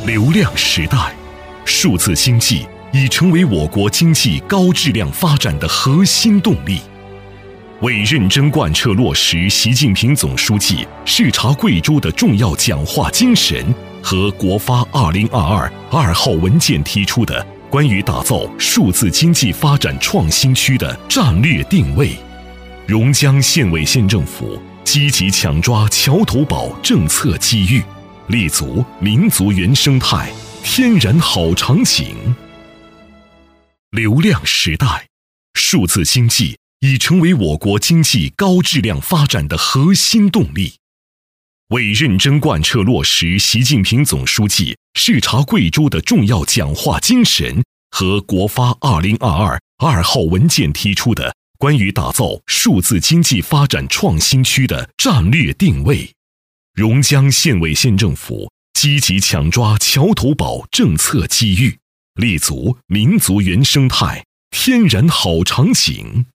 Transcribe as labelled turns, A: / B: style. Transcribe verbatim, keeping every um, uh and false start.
A: 流量时代，数字经济已成为我国经济高质量发展的核心动力。为认真贯彻落实习近平总书记视察贵州的重要讲话精神和国发二零二二二号文件提出的关于打造数字经济发展创新区的战略定位，榕江县委县政府积极抢抓桥头堡政策机遇，立足民族原生态、天然好场景。流量时代，数字经济已成为我国经济高质量发展的核心动力。为认真贯彻落实习近平总书记视察贵州的重要讲话精神和国发二零二二二号文件提出的关于打造数字经济发展创新区的战略定位，榕江县委县政府积极抢抓桥头堡政策机遇，立足民族原生态、天然好场景。